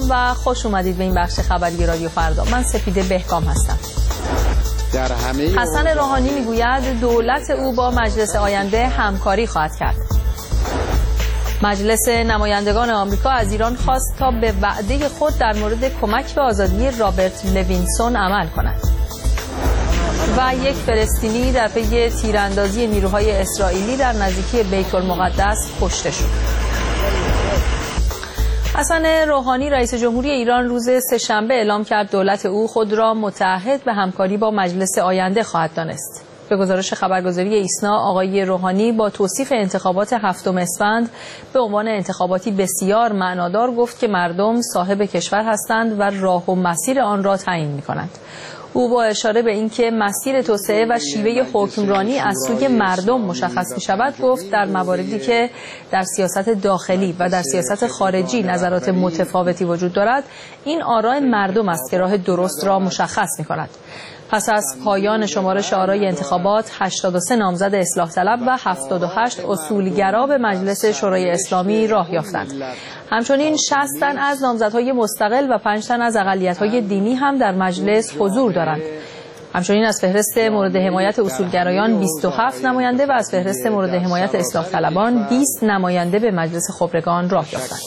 سلام و خوش اومدید به این بخش خبری رادیو فردا. من سپیده بهکام هستم. حسن روحانی میگوید دولت او با مجلس آینده همکاری خواهد کرد. مجلس نمایندگان آمریکا از ایران خواست تا به وعده خود در مورد کمک به آزادی رابرت لوینسون عمل کند. و یک فلسطینی در پی تیراندازی نیروهای اسرائیلی در نزدیکی بیت المقدس کشته شد. حسن روحانی رئیس جمهوری ایران روز سه‌شنبه اعلام کرد دولت او خود را متعهد به همکاری با مجلس آینده خواهد دانست. به گزارش خبرگزاری ایسنا، آقای روحانی با توصیف انتخابات 7 اسفند به عنوان انتخاباتی بسیار معنادار گفت که مردم صاحب کشور هستند و راه و مسیر آن را تعیین می‌کنند. او با اشاره به اینکه مسیر توسعه و شیوه حکمرانی از سوی مردم مشخص می شود گفت در مواردی که در سیاست داخلی و در سیاست خارجی نظرات متفاوتی وجود دارد، این آراء مردم است که راه درست را مشخص می کند. پس از پایان شمارش آرای انتخابات 83 نامزد اصلاح طلب و 78 اصولگرا به مجلس شورای اسلامی راه یافتند. همچنین 60 تن از نامزدهای مستقل و 5 تن از اقلیت‌های دینی هم در مجلس حضور دارند. همچنین از فهرست مورد حمایت اصولگرایان 27 نماینده و از فهرست مورد حمایت اصلاح طلبان 20 نماینده به مجلس خبرگان راه یافتند.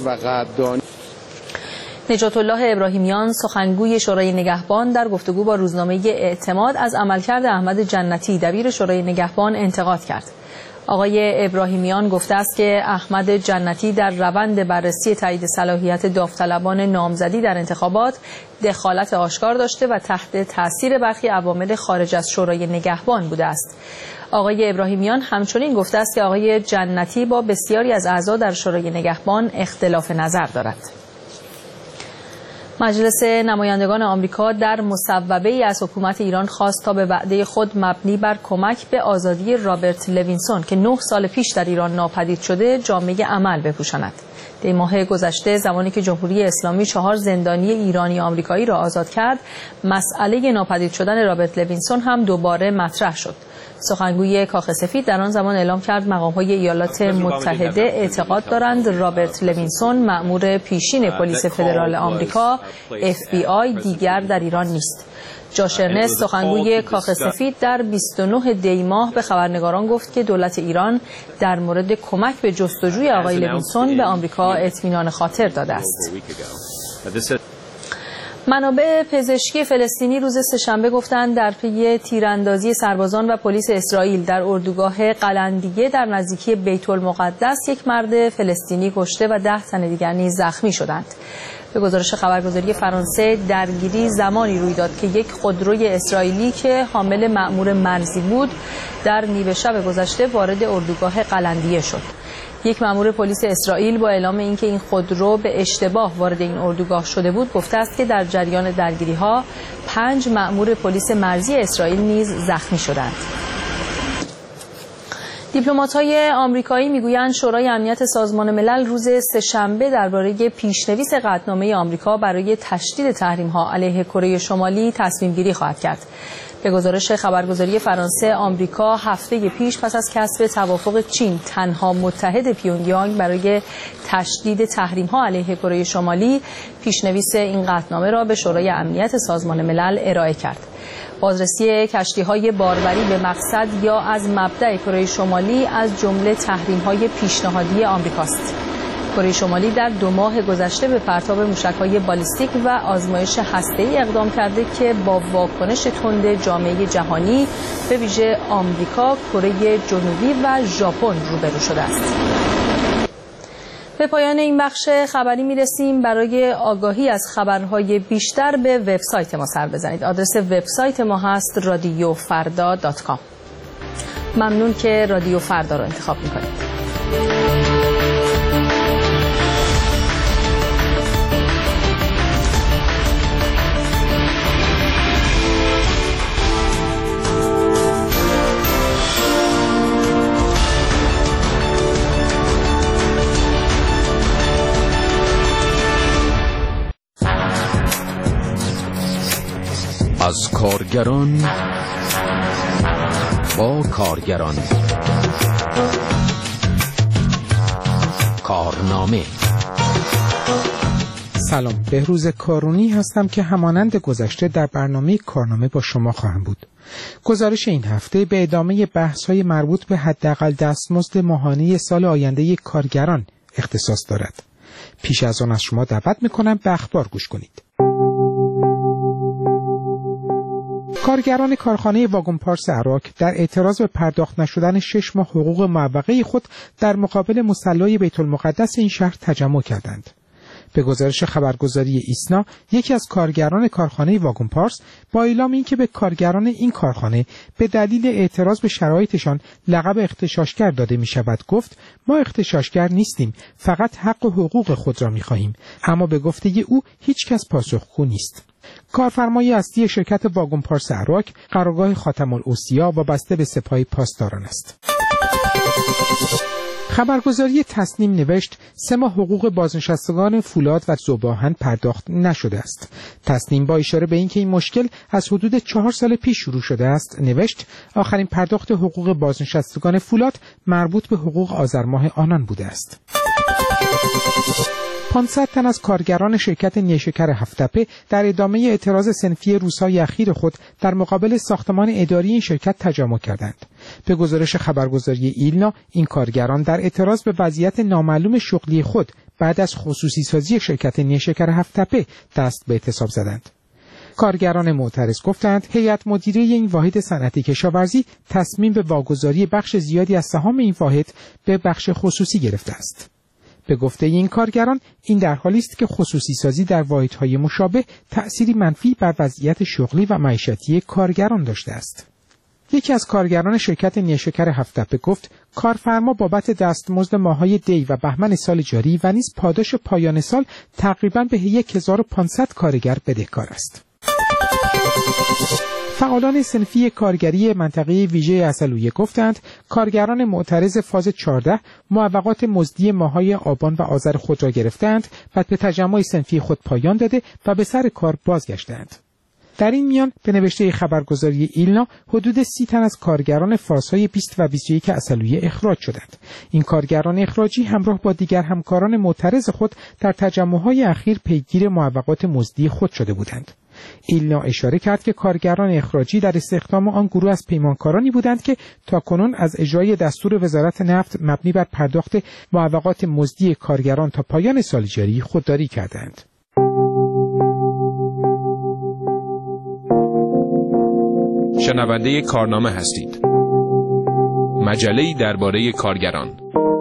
نجات الله ابراهیمیان سخنگوی شورای نگهبان در گفتگو با روزنامه اعتماد از عملکرد احمد جنتی دبیر شورای نگهبان انتقاد کرد. آقای ابراهیمیان گفته است که احمد جنتی در روند بررسی تایید صلاحیت داوطلبان نامزدی در انتخابات دخالت آشکار داشته و تحت تاثیر برخی عوامل خارج از شورای نگهبان بوده است. آقای ابراهیمیان همچنین گفته است که آقای جنتی با بسیاری از اعضا در شورای نگهبان اختلاف نظر دارد. مجلس نمایندگان آمریکا در مصوبه‌ای از حکومت ایران خواست تا به وعده خود مبنی بر کمک به آزادی رابرت لوینسون که 9 سال پیش در ایران ناپدید شده جامه عمل بپوشاند. در ماه گذشته زمانی که جمهوری اسلامی 4 زندانی ایرانی آمریکایی را آزاد کرد، مسئله ناپدید شدن رابرت لوینسون هم دوباره مطرح شد. سخنگوی کاخ سفید در آن زمان اعلام کرد مقام‌های ایالات متحده اعتقاد دارند رابرت لوینسون مأمور پیشین پلیس فدرال آمریکا FBI دیگر در ایران نیست. جاش ارنست سخنگوی کاخ سفید در 29 دی ماه به خبرنگاران گفت که دولت ایران در مورد کمک به جستجوی آقای لوینسون به آمریکا اطمینان خاطر داده است. منابع پزشکی فلسطینی روز سه‌شنبه گفتند در پی تیراندازی سربازان و پلیس اسرائیل در اردوگاه قلندیه در نزدیکی بیت المقدس یک مرد فلسطینی کشته و 10 تن دیگر نیز زخمی شدند. به گزارش خبرگزاری فرانسه درگیری زمانی روی داد که یک خودروی اسرائیلی که حامل مأمور مرزی بود در نیمه شب گذشته وارد اردوگاه قلندیه شد. یک مأمور پلیس اسرائیل با اعلام اینکه این خودرو به اشتباه وارد این اردوگاه شده بود گفته است که در جریان درگیری‌ها 5 مأمور پلیس مرزی اسرائیل نیز زخمی شدند. دیپلمات‌های آمریکایی میگویند شورای امنیت سازمان ملل روز سه‌شنبه درباره پیشنویس قطعنامه آمریکا برای تشدید تحریم‌ها علیه کره شمالی تصمیم گیری خواهد کرد. به گزارش خبرگزاری فرانسه، آمریکا هفته پیش پس از کسب توافق چین تنها متحد پیونگیانگ برای تشدید تحریم‌ها علیه کره شمالی پیشنویس این قطعنامه را به شورای امنیت سازمان ملل ارائه کرد. بازرسی کشتی‌های باربری به مقصد یا از مبدأ کره شمالی از جمله تحریم‌های پیشنهادی آمریکاست. کره شمالی در 2 ماه گذشته به پرتاب موشک‌های بالیستیک و آزمایش هسته‌ای اقدام کرده که با واکنش تند جامعه جهانی به ویژه آمریکا، کره جنوبی و ژاپن روبرو شده است. به پایان این بخش خبری میرسیم. برای آگاهی از خبرهای بیشتر به وبسایت ما سر بزنید. آدرس وبسایت ما هست radiofarda.com. ممنون که رادیو فردا رو انتخاب میکنید. از کارگران با کارگران کارنامه سلام، بهروز کارونی هستم که همانند گذشته در برنامه کارنامه با شما خواهم بود. گزارش این هفته به ادامه بحث‌های مربوط به حداقل دستمزد ماهانه سال آینده کارگران اختصاص دارد. پیش از آن از شما دعوت می‌کنم به اخبار گوش کنید. کارگران کارخانه واگن پارس عراق در اعتراض به پرداخت نشدن 6 ماه حقوق معوقه خود در مقابل مصلی بیت المقدس این شهر تجمع کردند. به گزارش خبرگزاری ایسنا، یکی از کارگران کارخانه واگن پارس با اعلام اینکه به کارگران این کارخانه به دلیل اعتراض به شرایطشان لقب اغتشاشگر داده می شود گفت: ما اغتشاشگر نیستیم، فقط حق و حقوق خود را می خواهیم. اما به گفته او هیچ کس پاسخگو نیست. کارفرمای اصلی شرکت واگن پارس عراق قرارگاه خاتم الاوصیا وابسته به سپاه پاسداران است. خبرگزاری تصنیم نوشت 3 ماه حقوق بازنشستگان فولاد و ذوب‌آهن پرداخت نشده است. تصنیم با اشاره به اینکه این مشکل از حدود 4 سال پیش شروع شده است نوشت آخرین پرداخت حقوق بازنشستگان فولاد مربوط به حقوق آذر ماه آنان بوده است. 500 تن از کارگران شرکت نیشکر هفت‌تپه در ادامه اعتراض صنفی روزهای اخیر خود در مقابل ساختمان اداری این شرکت تجمع کردند. به گزارش خبرگزاری ایلنا، این کارگران در اعتراض به وضعیت نامعلوم شغلی خود بعد از خصوصی سازی شرکت نیشکر هفت‌تپه دست به اعتصاب زدند. کارگران معترض گفتند هیئت مدیره این واحد صنعتی کشاورزی تصمیم به واگذاری بخش زیادی از سهام این واحد به بخش خصوصی گرفته است. به گفته این کارگران، این در حالی است که خصوصی سازی در واحدهای مشابه تأثیری منفی بر وضعیت شغلی و معیشتی کارگران داشته است. یکی از کارگران شرکت نیشکر هفت‌تپه گفت کارفرما بابت دستمزد ماه‌های دی و بهمن سال جاری و نیز پاداش پایان سال تقریباً به 1500 کارگر بدهکار است. فعالان صنفی کارگری منطقه ویژه عسلویه گفتند کارگران معترض فاز 14 معوقات مزدی ماه‌های آبان و آذر خود را گرفتند و به تجمع صنفی خود پایان داده و به سر کار بازگشتند. در این میان به نوشته خبرگزاری ایلنا حدود 30 تن از کارگران فازهای 20 و 21 عسلویه اخراج شدند. این کارگران اخراجی همراه با دیگر همکاران معترض خود در تجمع‌های اخیر پیگیر معوقات مزدی خود شده بودند. ایلنا اشاره کرد که کارگران اخراجی در استخدام آن گروه از پیمانکارانی بودند که تاکنون از اجرای دستور وزارت نفت مبنی بر پرداخت معوقات مزدی کارگران تا پایان سال جاری خودداری کردند. شنونده کارنامه هستید. مجله‌ای درباره کارگران.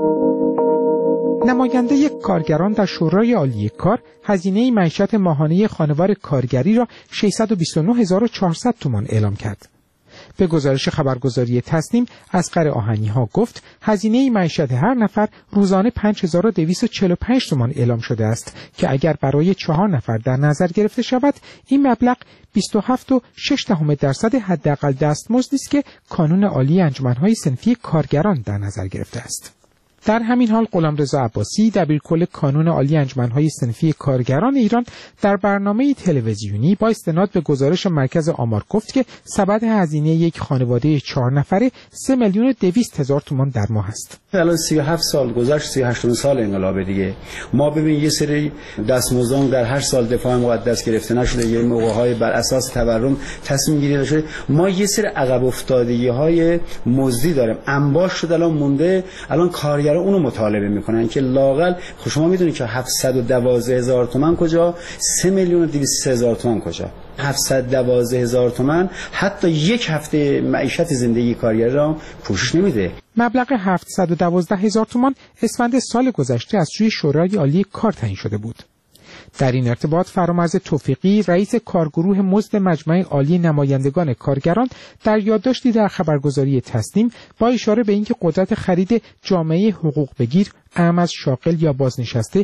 نماینده کارگران در شورای عالی کار هزینه معیشت ماهانه خانوار کارگری را 629,400 تومان اعلام کرد. به گزارش خبرگزاری تصنیم، اصغر آهنی‌ها گفت هزینه معیشت هر نفر روزانه 5245 تومان اعلام شده است که اگر برای 4 نفر در نظر گرفته شود این مبلغ 27.6% حداقل دستمزدی است که کانون عالی انجمن‌های صنفی کارگران در نظر گرفته است. در همین حال غلامرضا عباسی دبیرکل کانون عالی انجمن‌های صنفی کارگران ایران در برنامه تلویزیونی با استناد به گزارش مرکز آمار گفت که سبد هزینه یک خانواده 4 نفره 3,200,000 تومان در ماه است. الان 37 سال گذشت، 38 سال انقلاب دیگه. ما ببین یه سری دستمزدان در هر سال دفاع مقدس گرفته نشده، یه موقع‌های بر اساس تورم تصمیم گیری شده. ما یه سری عقب افتادگی‌های مزدی داریم. انباش شده الان مونده، الان کارگر اونو مطالبه میکنن که لاقل شما میدونید که 712,000 تومان کجا، 3,200,000 تومان کجا. 712,000 تومان حتی یک هفته معیشت زندگی کارگر را پوشش نمیده. مبلغ 712,000 تومان اسفند سال گذشته از سوی شورای عالی کار تعیین شده بود. در این ارتباط فرامرز توفیقی رئیس کارگروه مزد مجمع عالی نمایندگان کارگران در یادداشتی در خبرگزاری تصنیم با اشاره به اینکه قدرت خرید جامعه حقوق بگیر اعم از شاغل یا بازنشسته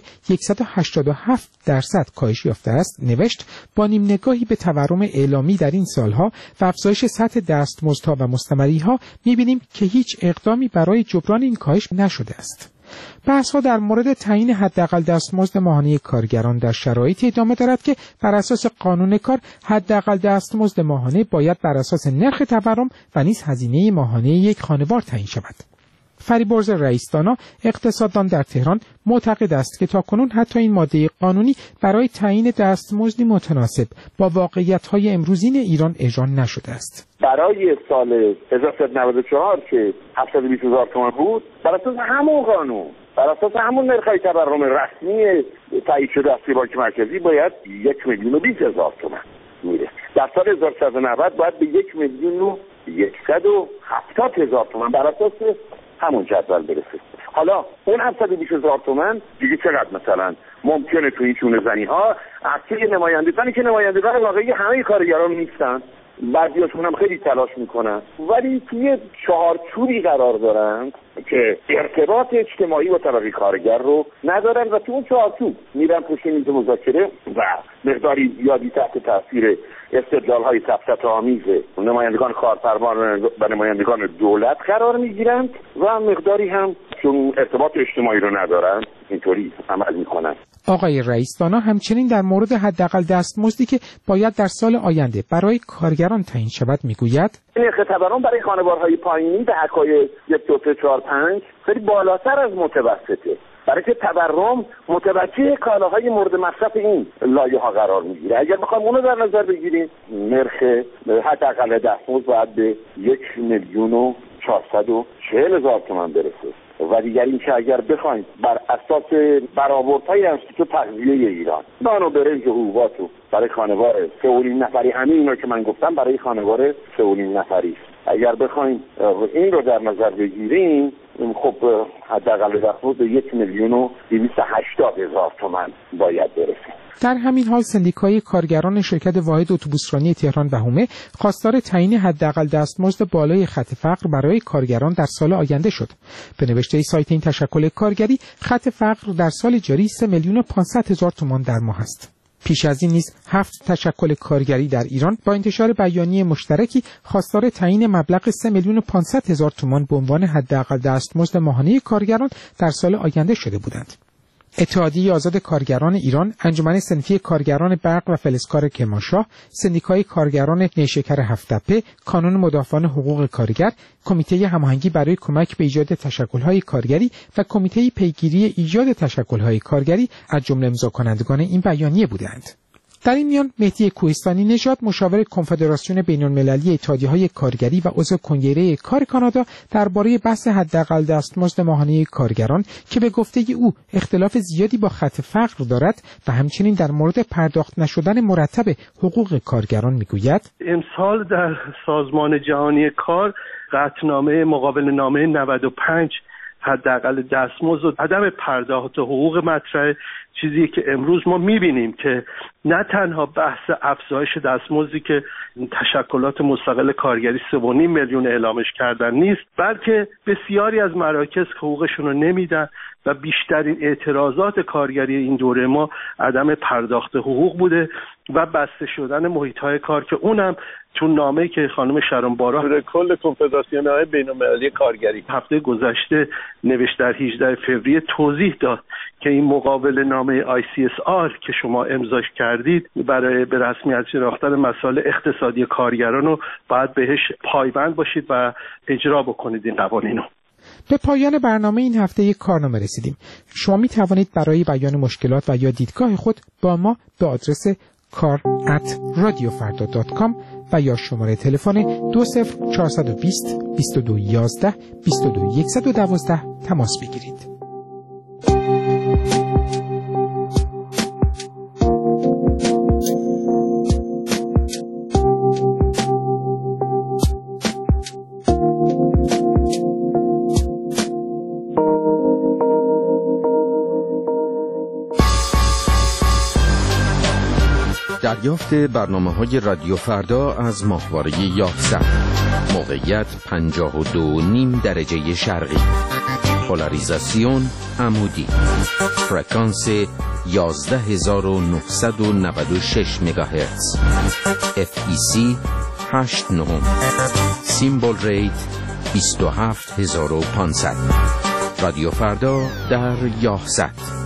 187% کاهش یافته است نوشت با نیم نگاهی به تورم اعلامی در این سالها و افزایش سطح دستمزدها و مستمریها می‌بینیم که هیچ اقدامی برای جبران این کاهش نشده است. بحث‌ها در مورد تعیین حداقل دستمزد ماهانه کارگران در شرایطی ادامه دارد که بر اساس قانون کار حداقل دستمزد ماهانه باید بر اساس نرخ تورم و نیز هزینه ماهانه یک خانوار تعیین شود. فریبرز رئیس‌دانا اقتصاددان در تهران معتقد است که تاکنون حتی این ماده قانونی برای تعیین دستمزدی متناسب با واقعیت‌های امروزین ایران اجرا نشده است. برای سال 1394 که 720,000 تومان بود، بر اساس همون قانون، بر اساس همون نرخ‌های تورم رسمی تایید شده از بانک مرکزی باید 1,020,000 تومان میره. در سال 1390 باید به 1,170,000 تومان بر اساس همون جدول برسه. حالا اون 720,000 تومان دیگه چقدر مثلا ممکنه تو این چونه زنی ها عکس نمایندگانی که نمایندگان واقعی همه کارگران نیستن، بعضیاشون هم خیلی تلاش میکنن ولی توی چهارچوبی قرار دارن که ارتباط اجتماعی با طبقه کارگر رو ندارن و تو اون چهارچوب میرن پشت میز مذاکره و مقداری زیادی تحت تاثیر استدلال‌های سفسطه‌آمیز نمایندگان کارفرما و نمایندگان دولت قرار میگیرند و مقداری هم چون ارتباط اجتماعی رو ندارن اینطوری عمل میکنن. آقای رئیس‌دانا همچنین در مورد حداقل دستمزدی که باید در سال آینده برای کارگران تعیین شود میگوید نرخ تورم برای خانوارهای پایینی به حکای 1.45 خیلی بالاتر از متوسطه، برای که تورم متوجه کالاهای مورد مصرف این لایه‌ها قرار میگیره. اگر بخوام اونو در نظر بگیریم نرخ حداقل دستمزد باید به 1,440,000 تومان برسه و دیگر این که اگر بخوایم بر اساس برآوردهای انستیتوت تغذیه ایران نان و برنج و حبوبات برای خانوار 3.5 نفری، همین اینا که من گفتم برای خانوار 3.5 نفری است، اگر بخوایم این رو در نظر بگیریم خب حداقل دستمزد به 1,280,000 تومان باید برسه. در همین حال سندیکای کارگران شرکت واحد اتوبوسرانی تهران بهومه خواستار تعیین حداقل دستمزد بالای خط فقر برای کارگران در سال آینده شد. به نوشته سایت این تشکل کارگری خط فقر در سال جاری 3,500,000 تومان در ماه است. پیش از این نیز 7 تشکل کارگری در ایران با انتشار بیانیه مشترکی خواستار تعیین مبلغ 3,500,000 تومان به عنوان حداقل دستمزد ماهانه کارگران در سال آینده شده بودند. اتحادیه آزاد کارگران ایران، انجمن صنفی کارگران برق و فلزکار کرمانشاه، سندیکای کارگران نیشکر هفت‌تپه، کانون مدافعان حقوق کارگر، کمیته هماهنگی برای کمک به ایجاد تشکل‌های کارگری و کمیته پیگیری ایجاد تشکل‌های کارگری از جمله امضاکنندگان این بیانیه بودند. در این میان مهدی کوهستانی نژاد مشاور کنفدراسیون بین‌المللی اتحادیه‌های کارگری و عضو کنگره کار کانادا درباره بحث حداقل دستمزد ماهانه کارگران که به گفته او اختلاف زیادی با خط فقر دارد و همچنین در مورد پرداخت نشدن مرتب حقوق کارگران میگوید امسال در سازمان جهانی کار قطعنامه مقابل نامه 95 حداقل دستمزد و عدم پرداخت حقوق مطرح چیزی که امروز ما می‌بینیم که نه تنها بحث افزایش دستمزدی که تشکلات مستقل کارگری 3.5 میلیون اعلامش کردن نیست، بلکه بسیاری از مراکز حقوقشون رو نمیدن و بیشترین اعتراضات کارگری این دوره ما عدم پرداخت حقوق بوده و بسته شدن محیط‌های کار که اونم تو نامه‌ای که خانم شرم بارا کل کنفدراسیون‌های بین‌المللی کارگری هفته گذشته نوشت در 18 فوریه توضیح داد که این مقابل نامه ICSR که شما امضاش کردید برای به رسمیت شناختن مسائل اقتصادی کارگران رو باید بهش پایبند باشید و اجرا بکنید این قوانین رو. به پایان برنامه این هفته یک کارنامه رسیدیم. شما می توانید برای بیان مشکلات و یا دیدگاه خود با ما به آدرس kar@radiofarda.com و یا شماره تلفن 20420 2211 22112 تماس بگیرید. دریافت برنامه‌های رادیو فردا از ماهواره 11 موقعیت 52.5 درجه شرقی، پولاریزاسیون عمودی، فرکانس 11996 مگاهرتز، FEC 89، سیمبل ریت 27500. رادیو فردا در 11